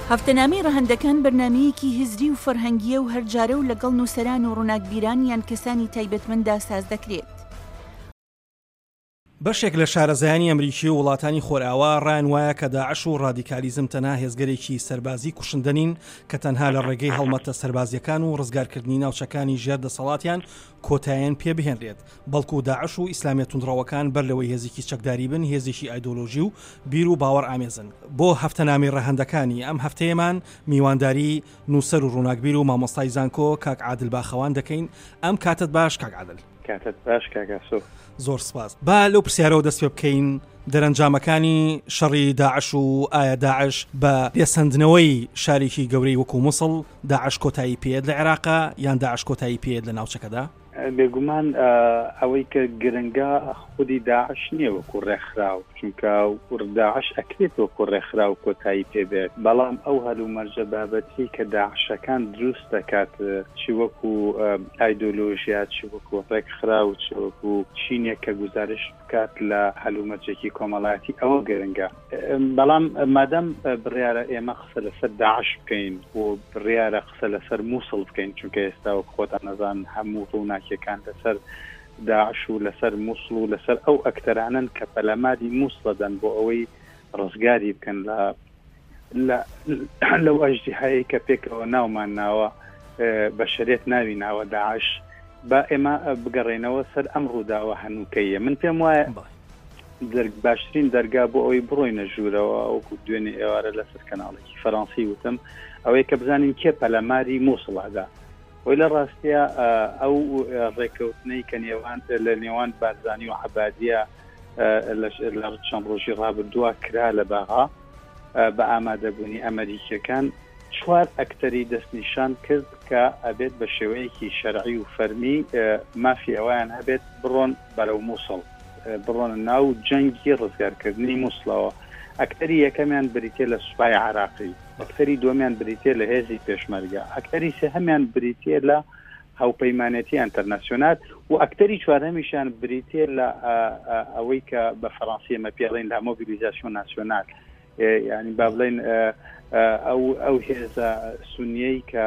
هەفتەنامەی ڕەهەندەکان بەرنامەیەکی هزری و فەرهەنگیە و هەرجارە و لەگەڵ نووسەران و ڕووناکبیران یان کەسانی تایبەتمەندا ساز دەکرێت. بەشێک لە شارەزایانی ئەمریکی و وڵاتانی خۆرئاوا ڕایان وایە کە داعش و ڕادیکالیزم تەنها هێزگەرێکی سەربازی کوشندنین کە تەنها لە ڕێگەی هەڵمەتە سەربازیەکان و ڕزگارکردنی ناوچەکانی ژێر دەسەڵاتیان کۆتاییان پێ بهێنرێت، بەڵکو داعش و ئیسلامیە توندڕەوەکان بەر لەوەی هێزێکی چەکداری بن هێزێکی ئایدۆلۆژی و بیر و باوەڕ ئامێزن. بۆ هەفتەنامەی ڕەهەندەکانی ئەم هەفتەیەمان میوانداری نووسەر و ڕووناکبیر و مامۆستای زانکۆ کاک عادل باخەوان دەکەین. ئەم کاتت باش کاک عادل. کاتت باش کاگاسۆ. زۆر سپاس. با لەو پرسیارەوە دەست پێ بکەین دەرەنجامەکانی شەڕی داعش و ئایا داعش بە پێسەندنەوەی شارێکی گەورەی وەکو مووسڵ داعش کۆتایی پێێت لە عێراقا یان داعش کۆتایی پێێت لە ناوچەکەدا؟ بێگومان ئەوەی کە گرنگە خودی داعش نییە وەکو ڕێکخراو، چونکە داعش ئەکرێت وەکو ڕێکخراو کۆتایی پێبێت، بەڵام ئەو هەلومەرجە بابەتی کە داعشەکان دروست دەکات چی وەکو ئایدۆلۆژیا چی وەکو ڕێکخراو چی وەکو چینێک کە گزارش بکات لە هەلومەرجێکی کۆمەڵایەتی ئەوە گرنگە. بەڵام مادەم بڕیارە ئێمە قسە لەسەر داعش بکەین و بڕیارە قسە لەسەر مووسڵ بکەین، چونکە ئێستا وەک خۆتان نەزان هەموو ڕووناکیەکان لەسەر داعش و لەسەر مووسڵ و لەسەر ئەو ئەکتەرانن کە پەلەماری مووسڵ دەن بۆ ئەوەی ڕزگاری بکەن لەو ئەژدیهایی کە پێکەوە ناومان ناوە بە شەرێت ناوی ناوە داعش. با ئێمە بگەڕێنەوە سەر ئەم ڕووداوە هەنووکەیە. من پێم وایە باشترین دەرگا بۆ ئەوەی بڕۆینە ژوورەوە ئەوکو دوێنێ ئێوارە لەسەر کەناڵێکی فەڕەنسی وتم ئەوەی کە بزانین کێ پەلەماری مووسڵادا. وی لە ڕاستیە ئەو ڕێکەوتنەی کە لە نێوان بارزانی و عەبادیە لە چەند ڕۆژی ڕابردووە کرا لە باغا بە ئامادەبوونی ئەمریکیەکان 4 ئەکتەری دەستنیشان کرد کە ئەبێت بە شێوەیەکی شەرعی و فەرمی مافی ئەویان هەبێت بڕۆن بەرەو مووسڵ، بڕۆن ناو جەنگی ڕزگارکردنی مووسڵەوە. ئەکتەری یەکەمیان بریتێ لە سوپای عراقی، ئەکتەری دووەمیان بریتێ لە هێزی پێشمەرگە، ئەکتەری سێهەمیان بریتێ لە هاوپەیمانەتی ئینتەرناسیۆنال و ئەکتەری چوارەمیشان بریتێ لە ئەوەی کە بە فەڕەنسی ئەمە پێڵێن لە مۆبیلیزاسیۆن ناسیۆنال، یعنی با بڵێن ئەو هێزە سونیەی کە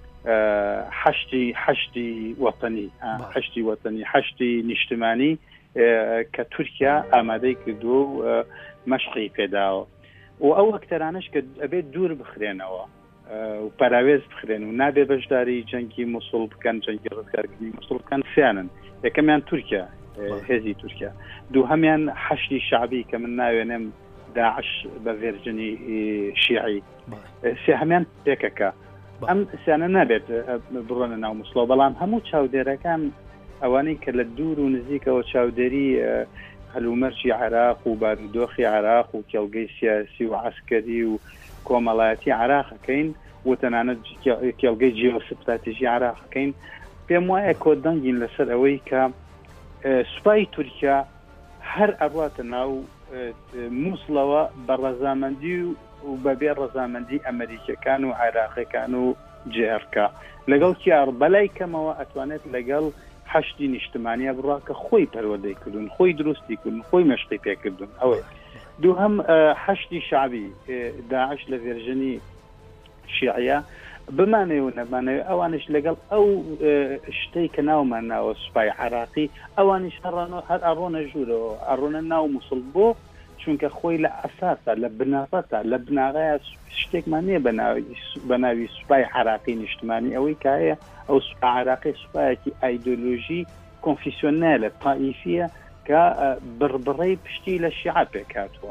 حەشتی نیشتمانی کە تورکیا ئامادەی کردووە و مەشقی پێداوە و ئەو ئەکتەرانش کە ئەبێت دوور بخرێنەوە و پەراوێز بخرێن و نابێ بەشداری جەنگی مووسڵ بکەن، جەنگی ڕزگارکردنی مووسڵ بکەن. سیانن یەکەمیان تورکیا، هێزی تورکیا، دووهەمیان حەشتی شعبی کە من ناوێنم داعش بە ڤێرجنی شیعی، سێهەمیان پێکەکە. ئەم سیانە نابێت بڕۆنە ناو مووسڵەوە، بەڵام هەموو چاودێرەکان ئەوانەی کە لە دوور و نزیکەوە چاودێری هەلومەرجی عێراق و بارودۆخی عێراق و کێڵگەی سیاسی و عەسکەری و کۆمەڵایەتی عێراقەکەین و تەنانەت کێڵگەی جیۆستراتیژی عێراقەکەین، پێم وایە کۆدەنگین لەسەر ئەوەی کە سوپای تورکیا هەر ئەڕاتە ناو مووسڵەوە بە ڕەزامەندی و بەبێ ڕەزامەندی ئەمریکیەکان و عێراقیەکان و جێرکە لەگەڵ کیار بەلای کەمەوە ئەتوانێت لەگەڵ حەشتی نیشتمانیە بڕوا کە خۆی پەروەردەی کردون، خۆی دروستی کردن، خۆی مەشقی پێکردون. ئەوەی دووهەم حەشتی شعبی داعش لە ڤێرژنی شیعە بمانێ و نەمانەوێ ئەوانش لەگەڵ ئەو شتەی کە ناومان ناوە سوپای عێراقی ئەوانیش هەر ئەڕۆنە ژوورەوە، ئەڕۆنە ناو مووسڵ بۆ چونکە خۆی لە ئەساسە لە بناڕەتە لە بناغایە شتێکمان نییە بە ناوی سوپای عێراقی نیشتمانی ئەوەی کە هەیە ئەو سوپای عێراقی سوپایەکی ئایدۆلۆژی کۆنفیسیۆنەلە تائیفیە کە بڕبڕەی پشتی لە شیعە پێکاتوە.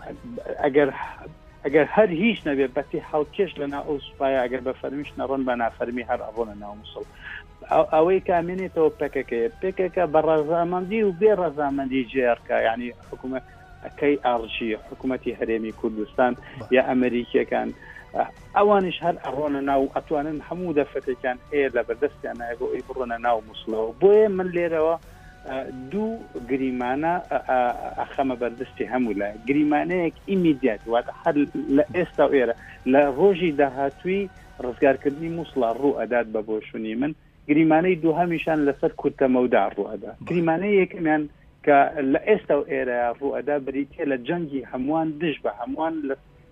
ئەگەر هەر هیچ نەبێت بەتی هەڵکێش لەنا ئەو سوپایە ئەگەر بە فەرمیش نەڕۆن بە نافەرمی هەر ئەڕۆنە ناو مووسڵ. ئەوەی کامێنێتەوە پێکەکە بە ڕەزامەندی و بێ ڕەزامەندی جێرکە، یعنی حکوومەت ئەکەی ئاڕژی حکوومەتی هەرێمی کوردستان یا ئەمریکیەکان ئەوانش هەر ئەڕۆنە ناو ئەتوانن هەموو دەفەتێکیان هەیە لە بەردەستیان هەیە بۆ ئەی بڕۆنە ناو مووسڵەوە. بۆیە من لێرەوە دوو گریمانە ئەخەمە بەردەستی هەموو لای گریمانەیەک ئیمیدیات واتە هەر لە ئێستا ئێرە لە ڕۆژی داهاتووی ڕزگارکردنی مووسڵە ڕوو ئەدات بە بۆشونی من. گریمانەی دووهەمیشان لەسەر کورتەمەودا ڕوو ئەدا. گریمانەی کە لە ئێستا و ئێرە ڕوو ئەدا بریتێ لە جەنگی هەمووان دژ بە هەمووان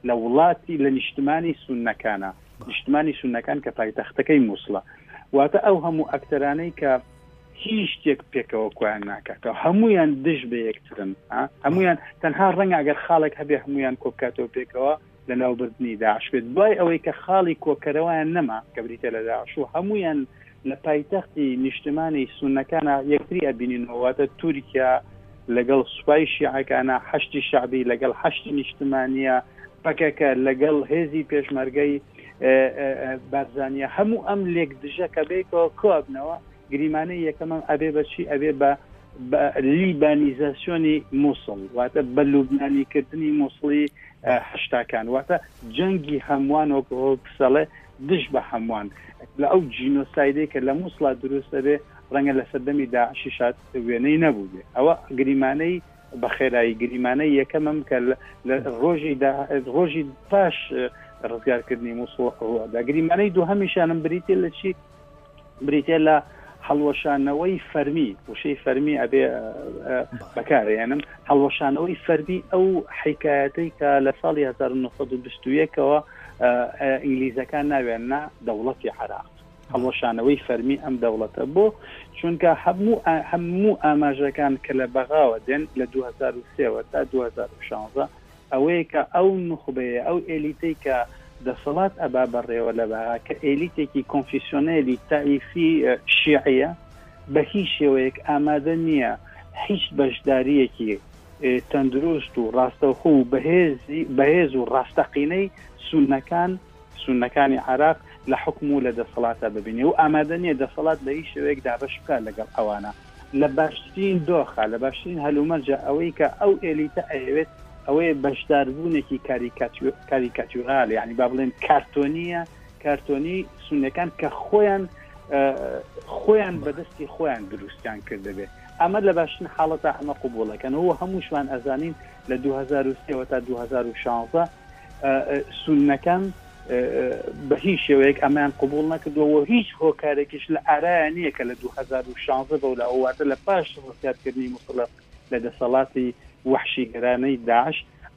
لە وڵاتی لە نیشتمانی سونەکانە نیشتمانی سونەکان کە پایتەختەکەی مووسڵە واتە ئەو هەموو ئەکتەرانەی کە هیچ شتێک پێکەوە کویان ناکاتەوە هەمویان دژ بە یەکترن هەمویان تەنها ڕەنگە ئەگەر خاڵێک هەبێ هەمویان کۆبکاتەوە پێکەوە لە ناوبردنی داعش بێت دوای ئەوەی کە خاڵی کۆکەرەوەیان نەما کە بریتە لە داعش و هەمویان لە پایتەختی نیشتمانی سونەکانە یەکتری ئەبینینەوەواتە تورکیا لەگەڵ سوپای شیعەکانە حەشتی شعبی لەگەڵ حەشتی نیشتمانیە پەکەکە لەگەڵ هێزی پێشمەرگەی بارزانیە هەموو ئەم لێک دژە کە بێکەوە کۆبنەوە گریمانەی یەکەمەم ئەبێ بەچی ئەبێ بە لیبانیزاسیۆنی مووسڵ واتە بە لوبنانیکردنی مووسڵی هەشتاکان واتە جەنگی هەمووان وەکو پسەڵێ دژ بە هەمووان لە ئەو جینۆسایدەی کە لە مووسڵا دروستە بێ ڕەنگە لە سەردەمی داعشی شات وێنەی نەبوو بێ ئەوە گریمانەی بەخێرایی گریمانەی یەکەمەم کە لە ڕۆژی پاش ڕزگارکردنی مووسڵ گریمانەی دووهەمیشانم بریتێ لە چی بریتێ لە هەڵوەشانەوەی فەرمی وشەی فەرمی ئەبێ بەکارێنم هەڵوەشانەوەی فەرمی ئەو حیکایەتەی کە لە ساڵی 1920ەوە ئینگلیزەکان ناوێننا دەوڵەتی عێراق هەڵوەشانەوەی فەرمی ئەم دەوڵەتە بۆ چونکە هەموو ئاماژەکان کە لە بەغاوە دێن لە 2003 تا 2016 ئەوەیە کە ئەو نخبەیە ئەو ئێلیتەی کە دەسەڵات ئەبا بەڕێوە لە بەغا کە ئێلیتێکی کۆنفیسیۆنێلی تائیفی شیعەیە بە هیچ شێوەیەک ئامادە نییە هیچ بەشداریەکی تەندروست و ڕاستەوخۆ و بەهێز و ڕاستەقینەی سونەکانی عێراق لە حکم و لە دەسەڵاتە ببینێ و ئامادە نییە دەسەڵات بە هیچ شێوەیەک دابەش بکات لەگەڵ ئەوانە لە باشترین دۆخە لە باشترین هەلومەرجە ئەوەی کە ئەو ئێلیتە ئەوێت ئەوەیە بەشداربوونێکی کاریکاتورال یعنی با بڵێن کارتۆنی سونەکان کە خۆیان بەدەستی خۆیان دروستیان کردبێ ئەمە لە باشترین حاڵەتە ئەمە قوبوڵەکەن ئەوە هەمووشوان ئەزانین لە 2003 تا 2016 سونەکان بە هیچ شێوەیەک ئەمان قوبوڵ نەکردەوە هیچ هۆکارێکیش لە ئارایە نییە کە لە 2016 بەو لە ئەوواتە لە پاش ڕزگارکردنی مووسڵ لە دەسەڵاتی وحشی گەرانەی داعش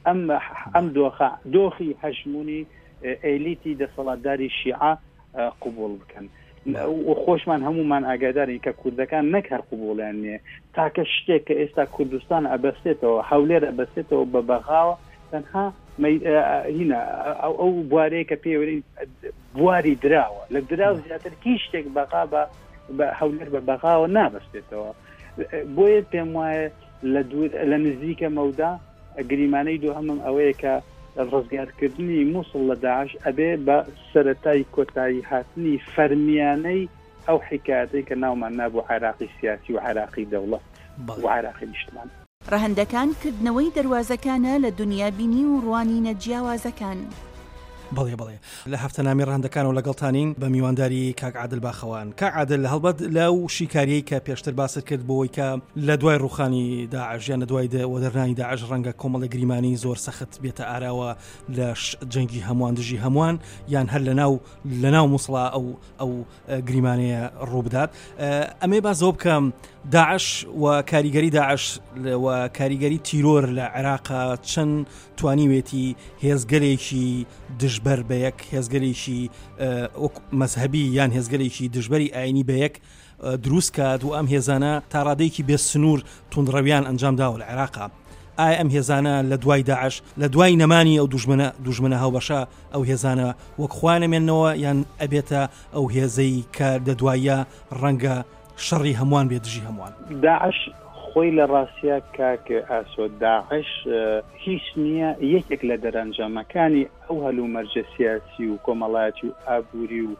ئەم دۆخی هەژمونی ئێلیتی دەسەڵاتداری شیعە قوبوڵ بکەن و خۆشمان هەمومان ئاگادارین کە کوردەکان نەک هەر قوبوڵیان نییە تاکە شتێک کە ئێستا کوردستان ئەبەستێتەوە هەولێر ئەبەستێتەوە بە بەغاوە تەنها هینە ئەو بوارەیە کە پێوەرین بواری دراوە لە دراو زیاتر هیچ شتێک بەغا بە هەولێر بە بەغاوە نابەستێتەوە بۆیە پێم وایە لە نزیکە مەودا گریمانەی دووهەمم ئەوەیە کە ڕزگارکردنی مووسڵ لە داعش ئەبێ بە سەرەتای کۆتایی هاتنی فەرمیانەی ئەو حکایەتەی کە ناومان نابوو عێراقی سیاسی و عێراقی دەوڵەت و عێراقی نیشتمان ڕەهەندەکان کردنەوەی دەواازەکانە لە دنیابینی و ڕوانینە جیاوازەکان بەڵێ لە هەفتەنامی ڕەهەندەکان و لەگەڵتانین بە میوانداری کاک عادل باخەوان کاک عادل هەڵبەت لەو شیکاریەی کە پێشتر باست کرد بۆەوەی کە لە دوای ڕوخانی داعش یان لە دوای وەدەرنانی داعش ڕەنگە کۆمەڵی گریمانی زۆر سەخت بێتە ئاراوە لە جەنگی هەمووان دژی هەمووان یان هەر لەناو مووسڵا ئەو گریمانەیە ڕووبدات ئەمێ بازەوە بکەم داعش و کاریگەری داعش و کاریگەری تیرۆر لە عێراقا چەند توانیوێتی هێزگەرێکی دژبەر بە یەک هێزگەرێکی مەزهەبی یان هێزگەرێکی دژبەری ئاینی بە یەک دروست کات و ئەم هێزانە تا ڕادەیەکی بێ سنوور توندڕەویان ئەنجام داوە لە عێراقا ئایا ئەم هێزانە لە دوای داعش لە دوای نەمانی ئەو دوژمنە هاوبەشە ئەو هێزانە وەک خوانەمێنەوە یان ئەبێتە ئەو هێزەی کە لە دوایە ڕەنگە شەڕی هەمووان بێ دژی هەمووان داعش خۆی لە ڕاستیە کاکە ئاسۆ داعش هیچ نییە یەکێک لە دەرەنجامەکانی ئەو هەلومەرجە سیاسی و کۆمەڵایەتی و ئابووری و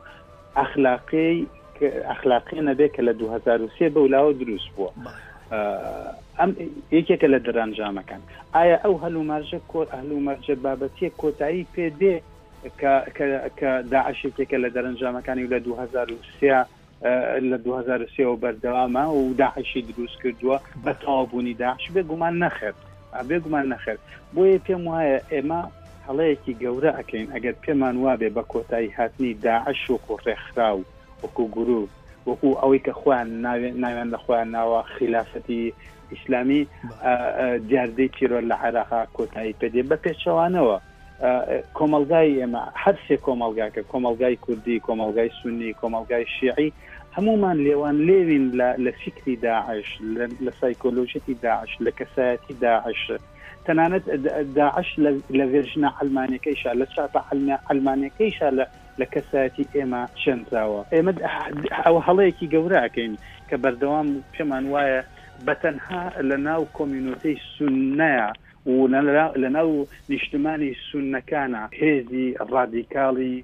ئەخلاقی نەبێت کە لە 2003 بەولاوە دروست بووە ئەم یەکێکە لە دەرەنجامەکان ئایا ئەو هەلومەرجە بابەتیە کۆتایی پێ دێ کە داعش یەکێکە لە دەرەنجامەکانی و لە 2003 لە 2003 بەردەوامە و داعشی دروست کردووە بە تەوابوونی داعش بێگومان نەخێر بۆیە پێم وایە ئێمە هەڵەیەکی گەورە ئەکەین ئەگەر پێمان وابێ بە کۆتایی هاتنی داعش وەکو ڕێکخراو وەکو گروپ وەکو ئەوەی کە خۆیان ناوێن لە خۆیان ناوە خلافەتی ئیسلامی دیاردەی تیرۆر لە عێراقا کۆتایی پێدێ بە پێچەوانەوە کۆمەلگای ئێمە هەرسێ کۆمەلگاکە کۆمەلگای کوردی کۆمەلگای سونی کۆمەلگای شیعی هەمومان لێوان لێوین لە فکری داعش لە سایکۆلۆژیەتی داعش لە کەسایەتی داعش تەنانەت داعش لە ڤێرژنە ئەلمانیەکەیشە لە چاپە ئەلمانیەکەیشە لە کەسایەتی ئێمە چەندراوە ئێمە ئەو هەڵەیەکی گەورەکەین کە بەردەوام پێمان وایە بەتەنها لە ناو کۆمیونیتەی سوننایە و لە ناو نیشتمانی سوننەکانە هێزی ڕادیکاڵی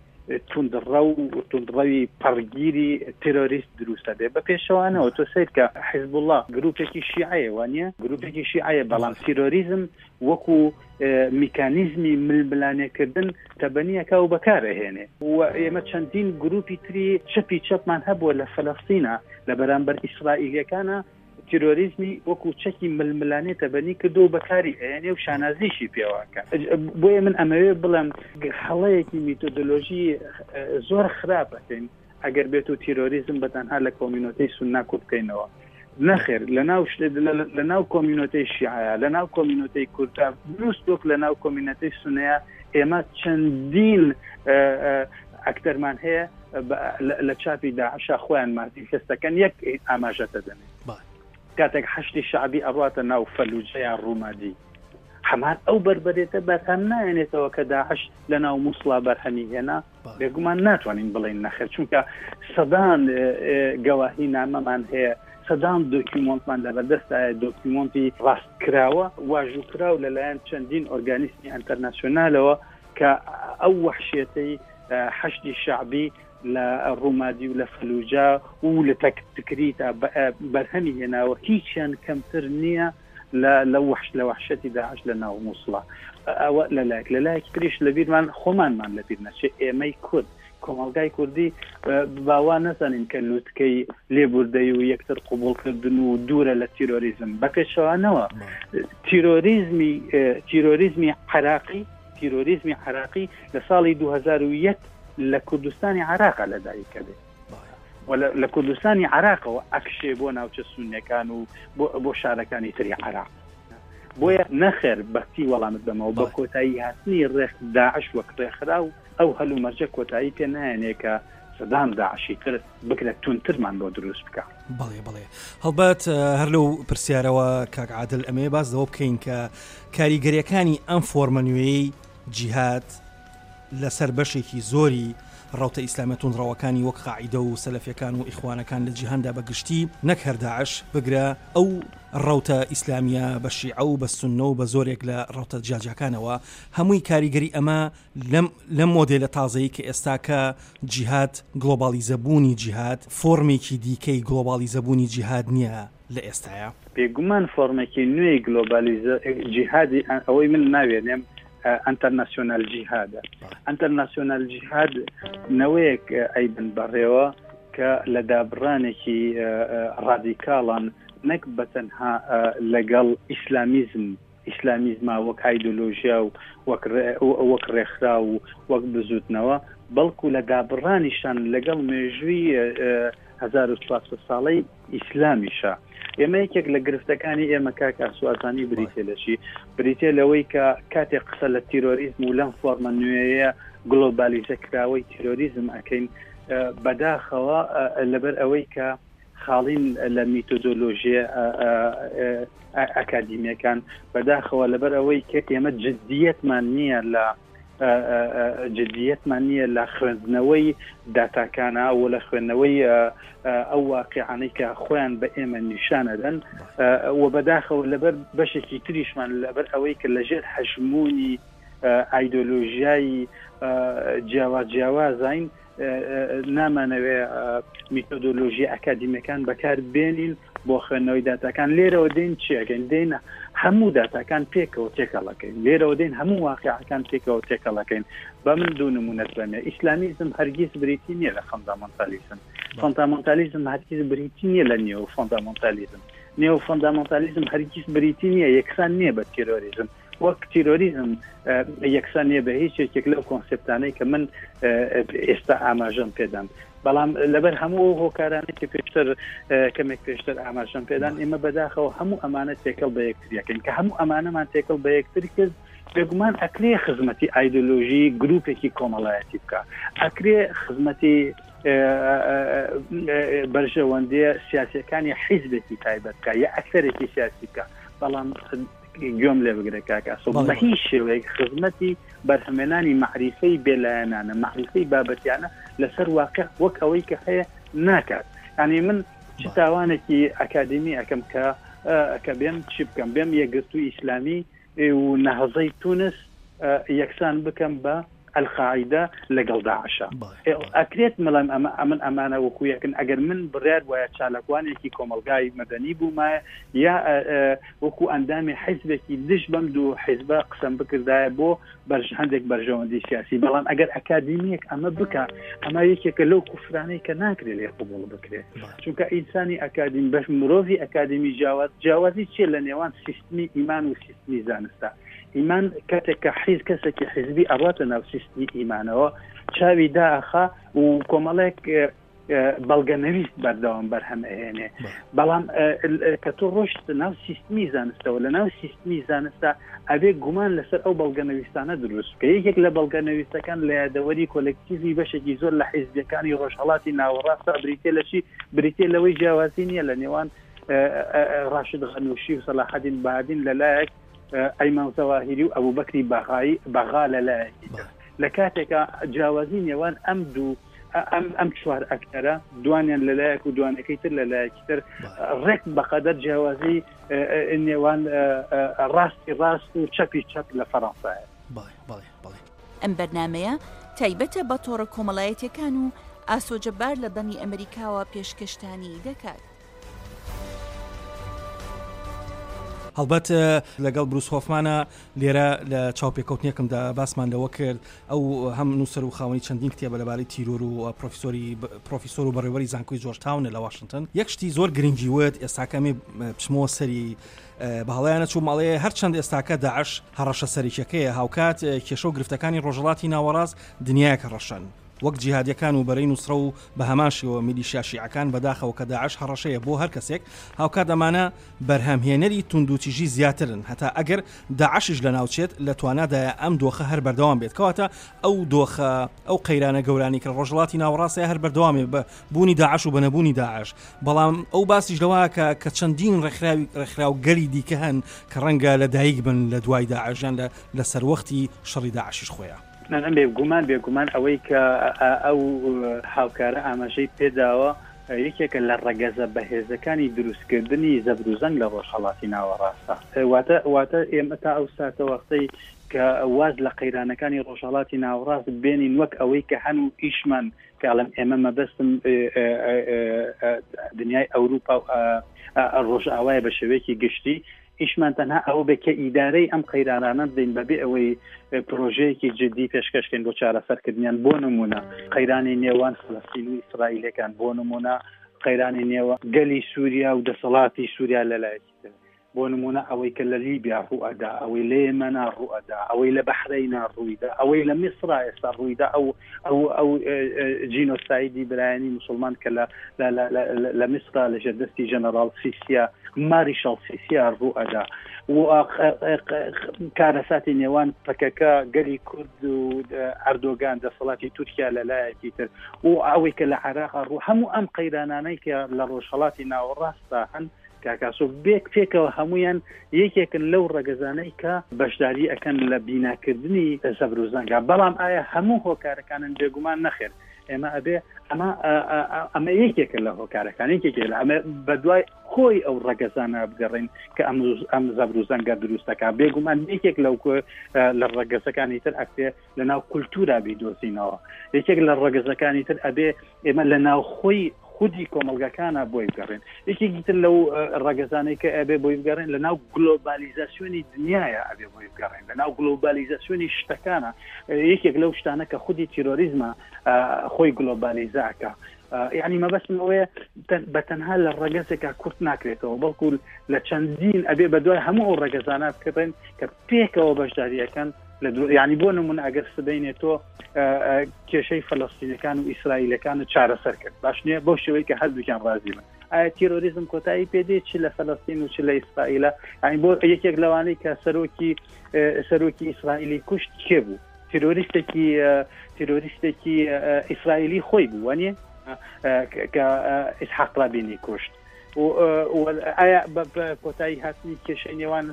توندڕەوی پەڕگیری تێرۆریست دروستە بێ بە پێشەوانەوە تۆ سیر کە حیزب الله گروپێکی شیعەیە وانە گروپێکی شیعەیە بەڵام تیرۆریزم وەکو میکانیزمی ململانێکردن تەبەنیەکە و بەکارەهێنێ و ئێمە چەندین گروپی تری چەپی چەپمان هەبووە لە فەلەستینە لە بەرامبەر ئیسرائیلەکانە تیرۆریزمی وەکو چەکی ململانێ تەبەنی کردو و بەکاری ئەێنێ و شانازیشی پێواکە بۆیە من ئەمەوێ بڵم هەڵەیەکی میتۆدۆلۆژی زۆر خراپەکەین ئەگەر بێت و تیرۆریزم بەتەنها لە کۆمیونیتەی سوننا کورد بکەینەوە نەخێر لە ناو کۆمیونیتەی شیعە لە ناو کۆمیونیتەی کوردە دروست وەک لە ناو کۆمیونیتەی سونەیە ئێمە چەندین ئەکتەرمان هەیە لە چاپی داعشا خۆیان ماتی کەستەکەن یەک ئاماژەتە دەنێ کاتێک حەشتی شعبی ئەڕاتە ناو فەلوجەیان ڕوومادی هەمان ئەو بربەرێتە بەرهەم نایەنێتەوە کە داعش لە ناو مووسڵا بەرهەمی هێنا بێگومان ناتوانین بڵین نەخێر چونکە سەدان گەواهی نامەمان هەیە سەدان دۆکیومۆنتمان لەبەردەستە دۆکیومۆنتی ڕاستکراوە واژووکراو لەلایەن چەندین ئۆرگانیزمی ئینتەرناسیۆنالەوە کە ئەو وەحشیەتەی حەشتی شعبی لە ڕوومادی و لە فەلوجا و لە تەکتکریتە بەرهەمی هێناوە هیچیان کەمتر نییە لە وحشەتی داعش لە ناو مووسڵا ئەوە لەلایەک تریش لەبیرمان خۆمانمان لەبیر نەچێ ئێمەی کورد کۆمەلگای کوردی باوا نەزانین کە لووتکەی لێبوردەی و یەکتر قوبوڵکردن و دوورە لە تیرۆریزم بەپێشەوانەوە تیرۆریزمی عراقی لە ساڵی 2001 لە کوردستانی عراقە لەدایکە بێت لە کوردستانی عراقەوە ئەکشێ بۆ ناوچە سونیەکان و بۆ شارەکانی تری عراق بۆیە نەخێر بەختی وەڵامت بەمەوە بە کۆتایی هاتنی ڕێک داعش وەک ڕێکخرا و ئەو هەلو مەرجە کۆتایی پێ نایەنێ کە سەدام داعشی تر بکرێت تونترمان بۆ دروست بکە بەڵێ هەڵبەت هەر لەو پرسیارەوە کاک عادل ئەمێ باس دەوە بکەین کە کاریگەریەکانی ئەم فۆرمە نوێی جیهاد لەسەر بەشێکی زۆری ڕاوتە ئیسلامیەتون ڕەوەکانی وەک قاعیدە و سەلەفیەکان و ئیخوانەکان لە جیهاندا بەگشتی نەک هەر داعش بگرە ئەو ڕاوتە ئیسلامیە بە شیعە و بە سوننە و بە زۆرێک لە ڕاوتە جیاجەکانەوە هەمووی کاریگەری ئەمە لەم مۆدێلە تازەیی کە ئێستاکە جیهاد گلۆبالیزەبوونی جیهاد فۆرمێکی دیکەی گلۆبالیزەبوونی جیهاد نییە لە ئێستاە بێگومان فۆرمێکی نوێی گلۆبالیزە جیهادی ئەوەی من ناوێنێم ئەنتەرناسیۆنال جیهادە ئەنتەرناسیۆنال جیهاد نەوەیەک ئەیبن بەڕێوە کە لە دابڕانێکی ڕادیکاڵان نەک بەتەنها لەگەڵ ئیسلامیزما وەک ئایدۆلۆژیا و وەک ڕێکخرا و وەک بزوتنەوە بەڵکو لە دابڕانیشان لەگەڵ مێژووی 1400 ساڵەی ئیسلامیشە ئێمە یەکێک لە گرفتەکانی ئێمە کاک ئاسواتانی بریتێ لەشی بریتێ لەوەی کە کاتێک قسە لە تیرۆریزم و لەم فۆرمە نوێیە گلۆبالیزە کراوەی تیرۆریزم ئەکەین بەداخەوە لەبەر ئەوەی کە خاڵین لە میتۆدۆلۆژیە ئەکادیمیەکان بەداخەوە لەبەر ئەوەی کە ئێمە جددیەتمان نییە لە خوێندنەوەی داتاکانە و لە خوێندنەوەی ئەو واقعانەی کە خۆیان بە ئێمە نیشانەدەن و بەداخەوە لەبەر بەشێکی تریشمان لەبەر ئەوەی کە لەژێر هەژمونی ئایدۆلۆژیایی جیاوازین نامانەوێ میتۆدۆلۆژی ئەکادیمیەکان بەکار بێنین بۆ خوێندنەوەی داتاکان لێرەوە دێن چیەکەین دێن هەموو داتاکان پێکەوە تێکەڵەکەین لێرەوە دێن هەموو واقعەکان پێکەوە تێکەڵەکەین بە من دوو نمونەت بەمێ ئیسلامیزم هەرگیز بریتی نییە لە فۆندامۆنتالیزم هەرگیز بریتی نییە لە نێو فۆندامۆنتالیزم نێو فۆندامۆنتالیزم هەرگیز بریتی نییە یەکسان نییە بە تیرۆریزم وەک تیرۆریزم یەکسان نییە بە هیچ یەکێک لەو کۆنسپتانەی کە من ئێستا ئاماژەم پێدام بەڵام لەبەر هەموو هۆکارانێک کە پێشتر کەمێک پێشتر ئاماژەم پێدان ئێمە بەداخەوە هەموو ئەمانە تێکەڵ بە یەکتریەکەین کە هەموو ئەمانەمان تێکەڵ بە یەکتر کرد بێگومان ئەکرێ خزمەتی ئایدۆلۆژی گروپێکی کۆمەڵایەتی بکە، ئەکرێ خزمەتی بەرژەوەندی سیاسەکانی حیزبێکی تایبەت بکە یا ئەکسەرێکی سیاسی بکە، بەڵام گوێم لێ بگرێت کاکاسۆ بە هیچ شێوەیەک خزمەتی بەرهەمێنانی معریفەی بێلایەنانە معریفەی بابەتیانە لەسەر واقع وەک ئەوەی کە هەیە ناکات. ینی من چ تاوانێکی ئەکادمی ئەەکەم کە بێم چی بکەم، بێم یەکگرتووی ئیسلامی و نەهەزەی تونس یەکسان بکەم بە القاعدە لەگەڵ داعشە. ئەکرێت مەڵام ئەمانە وەکویەکن ئەگەر من بڕیار وایە چالەکوانێکی کۆمەلگای مەدەنی بوومایە یا وەکو ئەندامی حیزبێکی دش بەم دوو حیزبە قسەم بکردایە بۆ هەندێک بەرژەوەندی سیاسی. بەڵام ئەگەر ئەکادمیەک ئەمە بکە، ئەمە یەکێکە لەو کوفرانەی کە ناکرێت لێ قبوڵ بکرێت، چونکە ئینسانی ئەکادمی بەش مرۆڤی ئەکادمی جیاوازی چیە لە نێوان سیستمی ئیمان و سیستمی زانستە. ئیمان کاتێک کە کەسێکی حیزبی ئەڕاتە ناو سیستمی ئیمانەوە چاوی داخە و کۆمەڵێک بەڵگەنەویست بەردەوام بەرهەم ئەهێنێ. بەڵام کە تۆ ڕۆشت ناو سیستمی زانستەوە، لە ناو سیستمی زانستە ئەبێ گومان لەسەر ئەو بەڵگەنەویستانە دروست بکە. یەکێک لە بەڵگەنەویستەکان لە یادەوەری کۆلێکتیڤی بەشێکی زۆر لە حیزبەکانی ڕۆژهەڵاتی ناوەڕاستە بریتێ لەشی بریتێ لەوەی جیاوازی نییە لە نێوان ڕاشد غەنووشی و سەلاحەدین بەهادین لەلایەک ئەیمان زەواهیری و ئەبوو بەکری بەغا لەلایەکی لە کاتێکە جیاوازی نێوان ئەم چوار ئەکتەرە دوانیان لەلایەک و دوانەکەی تر لەلایەکی تر ڕێک بەقەدەر جیاوازی نێوان ڕاستی ڕاست و چەپی چەپ لە فەڕەنسایە. ئەم بەرنامەیە تایبەتە بە تۆڕە کۆمەڵایەتیەکان و ئاسۆجەبار لە دەمی ئەمریکاوە پێشکەشتانی دەکات. هەڵبەت لەگەڵ بروس هۆفمانە لێرە لە چاوپێکەوتنیەکەمدا باسمان لەوە کرد ئەو هەم نووسەر و خاوەنی چەندین کتێبە لەبارەی تیرۆر و پرۆفیسۆر و بەڕێوەری زانکۆی جۆرجتاون لە واشنگتن. یەک شتی زۆر گرنگی وت ئێستاکەمی بچمەوە سەری بەهەڵەیانە چوو ماڵەیە هەرچەند ئێستاکە داعش هەڕەشە سەرێکیەکەیە هاوکات کێشە و گرفتەکانی ڕۆژهەڵاتی ناوەڕاست دنیایەکە ڕەشەن وەک جیهادیەکان و بەرەی نووسرە و بە هەماشیەوە میلیشیا شیعەکان بەداخەوە کە داعش هەڕەشەیە بۆ هەر کەسێک هاوکات ئەمانە بەرهەمهێنەری توندوتیژی زیاترن هەتا ئەگەر داعشش لە ناوچێت لە توانادایە ئەم دۆخە هەر بەردەوام بێت کەواتە ئەو دۆخە ئەو قەیرانە گەورانی کە ڕۆژهەڵاتی ناوەڕاستە هەر بەردەوامێ بە بوونی داعش و بەنەبوونی داعش. بەڵام ئەو باسیش لەوە کە چەندین ڕێکخراوگەری دیکە هەن کە ڕەنگە لە دایک بن لە دوای داعشیان لە سەروەختی شەڕی داعشیش خۆیان. بێگومان ئەوەی کە ئەو هاوکارە ئاماژەی پێداوە یەکێکە لە ڕەگەزە بەهێزەکانی دروستکردنی زەبروزەنگ لە ڕۆژهەڵاتی ناوەڕاستە. واتە ئێمە تا ئەو ساتە وەختەی کە واز لە قەیرانەکانی ڕۆژهەڵاتی ناوەڕاست بێنین وەک ئەوەی کە هەن و ئیشمان کاڵم ئێمە مەبەستم دنیای ئەوروپا ڕۆژئاوایە بە شێوەیەکی گشتی ئیشمان تەنها ئەوە بێ کە ئیدارەی ئەم قەیرانانە بدەین بەبێ ئەوەی پرۆژەیەکی جدی پێشکەشکەین بۆ چارەسەرکردنیان. بۆ نمونە قەیرانی نێوان فەڵەستین و ئیسرائیلەکان، بۆ نمونە قەیرانی نێوە گەلی سووریا و دەسەڵاتی سووریا لەلایەکی تر، بۆ نمونە ئەوەی کە لە لیبیا ڕوئەدا، ئەوەی لە یەمەنا ڕوئەدا، ئەوەی لە بەحرەینا ڕوویدا، ئەوەی لە میسرا ئێستا ڕوویدا، ئەو جینۆسایدی برایانی موسڵمان کە لە میسرا لە ژێردەستی ژەنەڕاڵ سیسیا ماریشاڵ سیسیا ڕوئەدا و کارەساتی نێوان پەکەکە گەلی کورد و ئەردۆگان دەسەڵاتی تورکیا لەلایەکی تر و ئەوەی کە لە عێراق ڕوو هەموو ئەم قەیرانانەی کە لە ڕۆژهەڵاتی ناوەڕاستە هەن کاکاسۆ بێک پێکەوە هەمویان یەکێکن لەو ڕەگەزانەی کە بەشداری ئەکەن لە بیناکردنی زەبروزەنگە. بەڵام ئایا هەموو هۆکارەکانن بێگومان نەخێر؟ ئێمە ئەبێ ئەمە یەکێکە لە هۆکارەکان یەکێکە لە ئەمە بەدوای خۆی ئەو ڕەگەزانە بگەڕین کە ئەم زەبروزەنگە دروستەکە. بێگومان یەکێک لەو لە ڕەگەزەکانی تر ئەکتێ لە ناو کولتورا بیدۆزینەوە، یەکێک لە ڕەگەزەکانی تر ئەبێ ئێمە لە ناو خۆی خودی کۆمەلگەکانە بۆی بگەڕێن. یەکێکی تر لەو ڕەگەزانەی کە ئەبێ بۆی بگەڕێن لە ناو گلۆبالیزاسیۆنی دنیاە ئەبێ بۆی بگەڕێن، لە ناو گلۆبالیزاسیۆنی شتەکانە. یەکێک لەو شتانە کە خودی تیرۆریزمە خۆی گلۆبالیزاکە. یعنی مەبەستمەوەیە بەتەنها لە ڕەگەزێکا کورت ناکرێتەوە، بەڵکو لە چەندین ئەبێ بەدوای هەموو ئەو ڕەگەزانە بکڕێن کە پێکەوە بەشداریەکەن یعنی بۆ نمونە ئەگەر سبەینێتۆ کێشەی فەڵەستینەکان و ئیسرائیلەکان چارەسەر کرد باش نییە بۆ شێوەی کە هەردووکیان ڕازی بن، ئایا تیرۆریزم کۆتایی پێدێت چ لە فەلەستین و چ لە ئیسرائیلە ینی بۆ یەکێک لەوانەی کە سەرۆکی ئیسرائیلی کوشت کێ بوو تیرۆریستێکی ئیسرائیلی خۆی بوو وانە کە ئیسحاق رابینی کوشت ئایا بە کۆتایی هاتنی کێشەی نێوان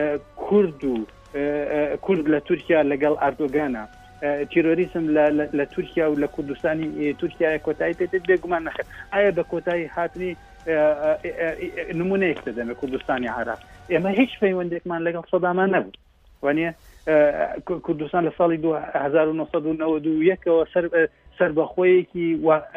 کورد لە تورکیا لەگەڵ ئەردۆگانە تیرۆریزم لە تورکیا و لە کوردستانی تورکیا کۆتایی پێدێت بێگومان نەخێت ئایا بە کۆتایی هاتنی نمونەیەک دەدەمە کوردستانی عراق ئێمە هیچ پەیوەندێکمان لەگەڵ سەدامان نەبوو وانە کوردستان لە ساڵی 1991ەوە سربەخۆیەکی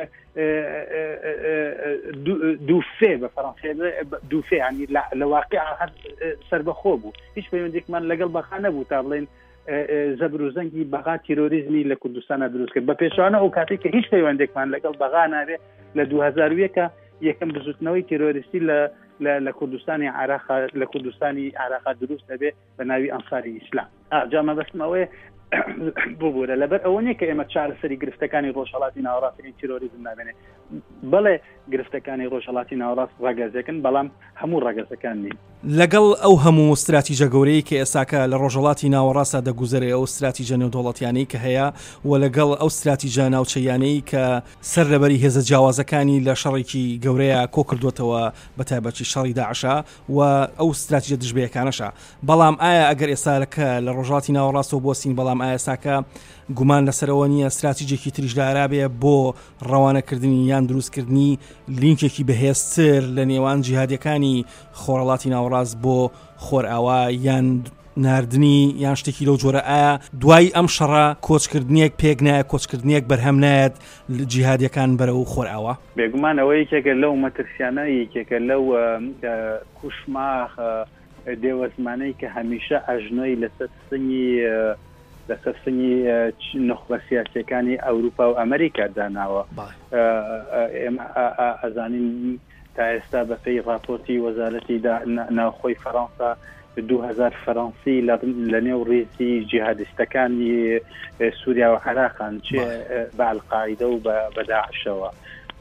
دووفێ بە فەڕەنسی دووفێ ینی لە واقع سربەخۆ بوو هیچ پەیوەندێکمان لەگەڵ بەخا نەبوو تا بڵێن زەبر و زەنگی بەغا تیرۆریزمی لە کوردستانە دروست کرد بە پێشوانە ئەو کاتێک کە هیچ پەیوەندێکمان لەگەڵ بەغا نابێت لە 2001 یەکەم بزوتنەوەی تیرۆریستی لە کوردستانی عراق دروست دەبێت بە ناوی ئەنساری ئیسلام جامە بەسمەوەی ببوورە لەبەر ئەوە نیە کە ئێمە چارەسەری گرفتەکانی ڕۆژهەڵاتی ناوەڕاستین تیرۆریزم نابێنێت بەڵێ گرفتەکانی ڕۆژهەڵاتی ناوەڕاست ڕاگەزەکەن بەڵام هەموو ڕاگەزەکان نین لەگەڵ ئەو هەموو استراتیژە گەورەی کە ئێساکە لە ڕۆژهەڵاتی ناوەڕاستە دەگوزارێ ئەو استراتیژە نێودوڵەتیانەی کە هەیە و لەگەڵ ئەو استراتیژە ناوچەیانەی کە سەر لەبەری هێزە جیاوازەکانی لە شەڕێکی گەورەیە کۆ کردوێتەوە بە تایبەتی شەڕی داعشە و ئەو استراتیژە دژبەیەکانەشە بەڵام ئایا ئەگەر ئێساکە لە ڕۆژهەڵاتی ناوەڕاستەوە بۆسین بەڵام ئایا ئێساکە گومان لەسەرەوە نیە استراتیژێکی تریش لە عرابێ بۆ ڕەوانەکردنی یان دروستکردنی لینکێکی بەهێزتر لە نێوان جیهادیەکانی خۆرهەڵاتی ناوەڕاست بۆ خۆرئاوا یان ناردنی یان شتێکی لەو جۆرە ئایا دوای ئەم شەڕە کۆچکردنیەک پێک نایە کۆچکردنیەک بەرهەم نایەت جیهادیەکان بەرەو خۆرئاوا بێگومانەوە یەکێکە لەو مەترسیانە یەکێکە لەو کوشماخ دێوەزمانەی کە هەمیشە ئەژنۆی لەسەر سنگی نخبە سیاسیەکانی ئەوروپا و ئەمریکا داناوە ئێمە ئەزانین تا ئێستا بەپێی راپۆرتی وەزارەتی ناوخۆی فەڕەنسا 2000 فەڕەنسی لە نێو ڕێزی جیهادیستەکانی سووریا و عێراقان چێ بە ئەلقاعیدە و بە داعشەوە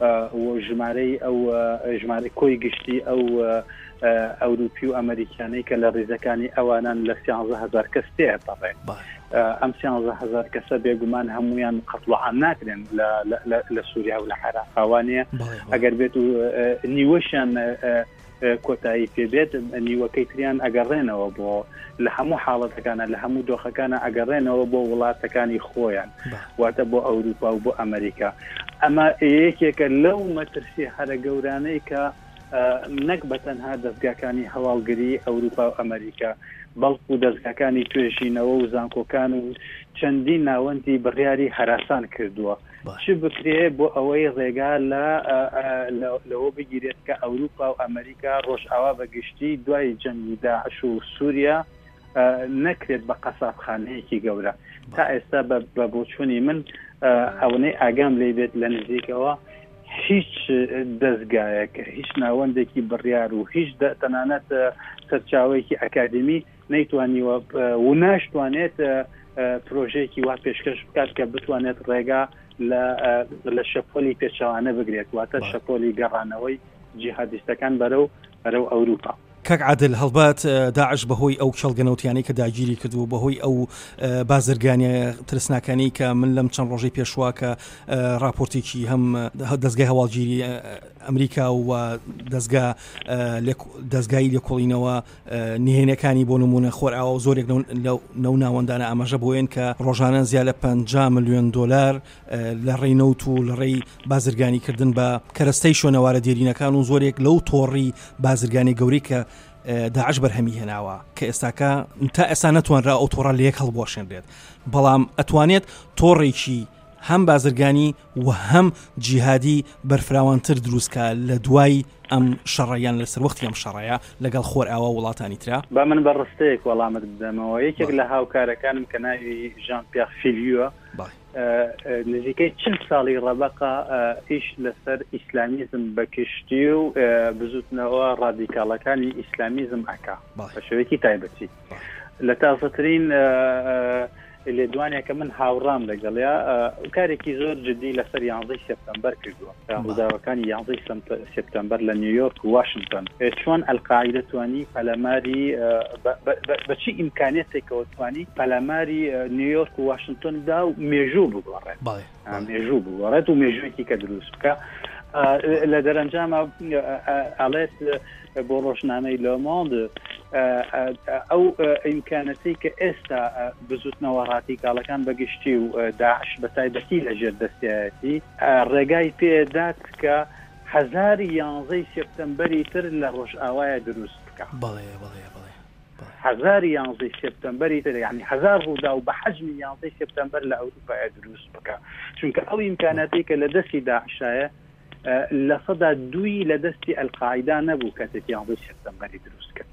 ژمارەی کۆی گشتی ئەو ئەوروپی و ئەمریکانەی کە لە ڕێزەکانی ئەوانان لە 130,000 کەس تێپەڕێ ئەم 130,000 کەسە بێگومان هەمویان قەتڵعام ناکرێن لە سووریا و لە عێراق ئەوانەیە ئەگەر بێت و نیوەشیان کۆتایی پێبێت نیوەکەی تریان ئەگەڕێنەوە بۆ لە هەموو حاڵەتەکانە لە هەموو دۆخەکانە ئەگەڕێنەوە بۆ وڵاتەکانی خۆیان واتە بۆ ئەوروپا و بۆ ئەمریکا ئەمە یەکێکە لەو مەترسی هەرە گەورانەی کە نەک بەتەنها دەستگاکانی هەواڵگری ئەوروپا و ئەمریکا بەڵکو دەستگاکانی توێژینەوە و زانکۆکان و چەندین ناوەندی بڕیاری هەراسان کردووە چ بکرێ بۆ ئەوەی ڕێگا لەوە بگیرێت کە ئەوروپا و ئەمریکا ڕۆژئاوا بەگشتی دوای جەنگی داعش و سووریا نەکرێت بە قەسابخانەیەکی گەورە تا ئێستا بە بۆچوونی من ئەوەی ئاگام لێ بێت لە نزیکەوە هیچ دەستگایەکە هیچ ناوەندێکی بڕیار و هیچ تەنانەت سەرچاوەیەکی ئەکادمی نەیتوانیوە و ناشتوانێت پرۆژەیەکی وا پێشکەش بکات کە بتوانێت ڕێگا لە شەپۆلی پێچەوانە بگرێت واتە شەپۆلی گەڕانەوەی جیهادیستەکان بەرەو ئەوروپا کاک عادل هەڵبات داعش بەهۆی ئەو کێڵگەنەوتیانەی کە داگیری کردو بەهۆی ئەو بازرگانی ترسناکانی کە من لەم چەند ڕۆژەی پێشوا کە راپۆرتێکی هەم دەستگای هەواڵگیری ئەمریکا و دەستگای لێکۆڵینەوە نهێنەکانی بۆ نمونە خۆرئاوا و زۆرێک لەو ناوەندانە ئاماژە بۆیان کە ڕۆژانە زیاد لە 50 ملیۆن دۆلار لە ڕێنەوت و لە ڕێی بازرگانیکردن بە کەرەستەی شوێنەوارە دێرینەکان و زۆرێک لەو تۆڕی بازرگانی گەوری کە داعش بەرهەمی هێناوە کە ئێستاکە تا ئێستا نەتوانرا ئەو تۆڕە لە یەک هەڵبۆشێنرێت بەڵام ئەتوانێت تۆڕێکی هەم بازرگانی و هەم جیهادی بەرفراوانتر دروستکە لە دوای ئەم شەڕیان لەسەر وەختی ئەم شەڕەیە لەگەڵ خۆرئاوا وڵاتانی ترا با من بە ڕستەیەک وەڵامت بدەمەوە یەکێک لە هاوکارەکانم کە ناوی ژان پیێر فیلیوە نزیکەی 40 ساڵی ڕەبەقە ئیش لەسەر ئیسلامیزم بەکشتی و بزوتنەوە ڕادیکاڵەکانی ئیسلامیزم ئەکا بە شێوەیەکی تایبەتی لە تازەترین لێدوانێک کە من هاوڕام لەگەڵیا کارێکی زۆر جدی لەسەر 11 سپتەمبەر کردووە ڕووداوەکانی 11 سپتەمبەر لە نیویۆرک و واشنگتن چۆن ئەلقاعیدە توانی پەلەماری بەچی ئیمکانێتێکەوە توانی پەلەماری نیویۆرک و واشنگتندا و مێژوو بگۆڕێت مێژوو بگۆڕێت و مێژوویەکی کە دروست بکە لە دەرەنجامە ئەڵێت بۆ ڕۆژنامەی لۆمۆند ئەو ئیمکانەتی کە ئێستا بزوتنەوە ڕادیکاڵەکان بەگشتی و داعش بە تایبەتی لە ژێر دەستیایەتی ڕێگای پێدات کە 11 سپتەمبەری تر لە ڕۆژئاوایە دروست بکە 11 سپتەمبەری تر یعنی 1000 ڕوودا و بە حەجمی 11 سپتەمبەر لە ئەوروپایە دروست بکە چونکە ئەو ئیمکانەتی کە لە دەستی داعشایە لە سەدا دوی لە دەستی ئەلقاعیدا نەبوو کاتێکی 11 سپتەمبەری دروست کرد.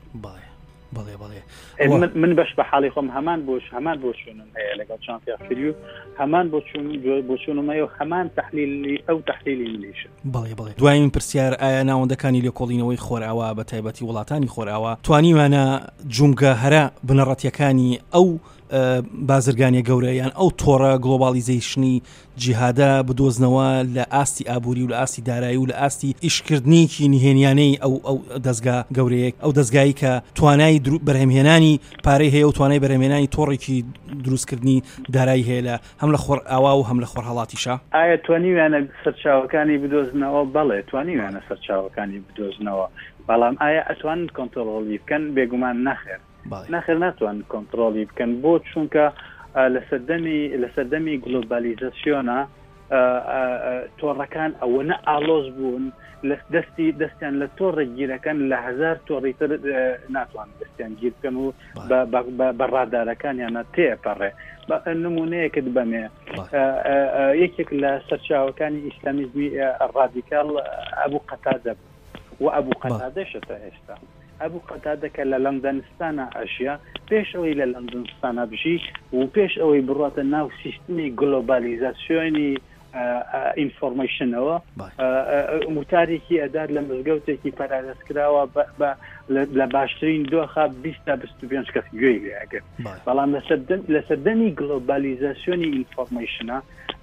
من بەش بە حاڵی خۆم هەمان بۆ چوونم هەیە لەگەڵ چانتیاخری و هەمان بۆ چوونمەیە و هەمان تەحلیلی ئەو تەحلیلی ملیشە. دوایین پرسیار ئایا ناوەندەکانی لێکۆڵینەوەی خۆرئاوا بە تایبەتی وڵاتانی خۆرئاوا توانیوانە جونگە هەرە بنەڕەتیەکانی ئەو بازرگانی گەورەیان ئەو تۆڕە گلۆبالیزیشنی جیهادا بدۆزنەوە لە ئاستی ئابووری و لە ئاستی دارایی و لە ئاستی ئیشکردنیکی نهێنیانەی ئەو دەستگا گەورەیەک ئەو دەستگایی کە توانای بەرهەمهێنانی پارەی هەیە و توانای بەرهەمهێنانی تۆڕێکی دروستکردنی دارایی هەیە لە هەم لە خۆر ئاوا و هەم لە خۆر هەڵاتیشە ئایا توانیوانە سەرچاوەکانی بدۆزنەوە بەڵێ توانیوانە سەرچاوەکانی بدۆزنەوە بەڵام ئایا ئەتوانن کۆنتڕۆڵی بکەن بێگومان نەخێر ناتوان کۆنتڕۆلی بکەن بۆ چونکە لە سەردەمی گلۆبالیزاسیۆنە تۆڕەکان ئەوەنە ئالۆز بوون دەستیان لە تۆڕە گیرەکەن لە 1000 تۆڕی تر ناتوان دەستیان گیر بکەن و بە ڕادارەکانیانە تێپەڕێ نمونەیەکت بەمێ یەکێک لە سەرچاوەکانی ئیسلامیزمی ڕادیکال ئەبوو قەتادە و ئەبوو قەتادەشە تا ئێستا ئەبوو قەتادەکە لە لەندەنستانە ئەژیا پێش ئەوەی لە لەندەنستانە بژی و پێش ئەوەی بڕاتە ناو سیستمی گلۆبالیزاسیۆنی ئینفۆرمیشنەوە موتارێکی ئەدار لە مزگەوتێکی پەرادەستکراوە لە باشترین دۆخە 20-25 کەس گوێی لێگرت بەڵام لە سەردەمی گلۆبالیزاسیۆنی ئینفۆرمیشنە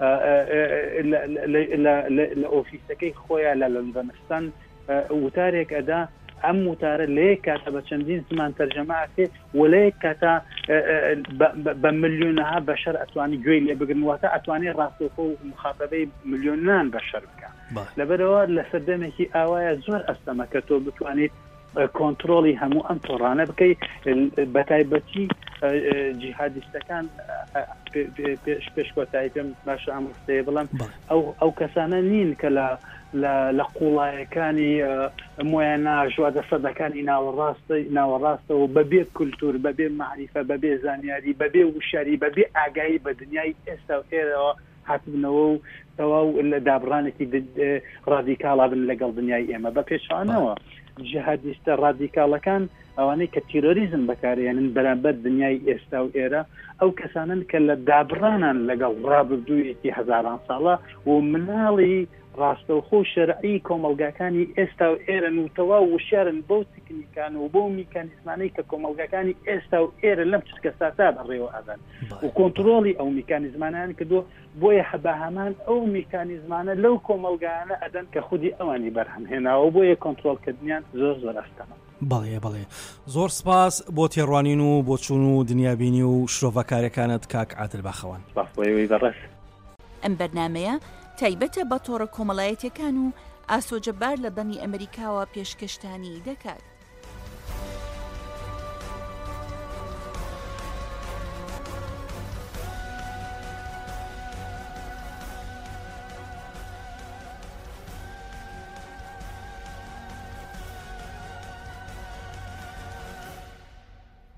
لە ئۆفیسەکەی خۆیان لە لەندەنستان وتارێک ئەدا ئەم وتارە لێ کاتە بە چەندین زمان تەرجەمەکێ و لێ کاتە بە ملیۆنەها بەشەر ئەتوانی گوێی لێ بگرنواتە ئەتوانێت ڕاستەوخۆ و مخاطبەی ملیۆنان بەشەر بکە لەبەرەوە لە سەردەمێکی ئاوایە زۆر ئەستەمە کە تۆ بتوانیت کۆنتڕۆلی هەموو ئەم تۆڕانە بکەیت بە تایبەتی جیهادیستەکان پێشکۆتایی پێم باشە ئەم ڕستەیە بڵم ئەو کەسانە نین کە لە قوڵایەکانی مۆیانە ژوادە سەدەکانی ناوەڕاستەوە بەبێ کولتور بەبێ معریفە بەبێ زانیاری بەبێ وشاری بەبێ ئاگایی بە دنیای ئێستا و ئێرەوە هاتبنەوە و تەواو لە دابڕانێکی ڕادیکاڵا بن لەگەڵ دنیای ئێمە بە پێشانەوە جیهادیستە ڕادیکاڵەکان ئەوانەی کە تیرۆریزم بەکارێنن بەرامبەر دنیای ئێستا و ئێرە ئەو کەسانن کە لە دابڕانان لەگەڵ ڕابردوویەکی هەزاران ساڵە و مناڵی ڕاستەوخۆ شەرعی کۆمەلگاکانی ئێستا و ئێرە و تەواو وشارن بەو تکنیکان و بۆ میکانیزمانەی کە کۆمەلگاکانی ئێستا و ئێرە لەم چکە ساتا بەڕێوە ئەدەن و کۆنتڕۆلی ئەو میکانیزمانیان کردو بۆیە هەباهەمان ئەو میکانیزمانە لەو کۆمەلگانە ئەدەن کە خودی ئەوانی بەرهەمهێناوە بۆیە کۆنتڕۆلکردنیان زۆر ئەستەمە. بەڵێ زۆر سپاس بۆ تێڕوانین و بۆ چوون و دنیابینی و شرۆڤەکارەکانت کاک عادل باخەوان. بەڕێز ئەم بەرنامەیە تایبەتە بە تۆڕە کۆمەڵایەتیەکان و ئاسۆجەبار لە دەنی ئەمریکاوە پێشکەشتانی دەکات.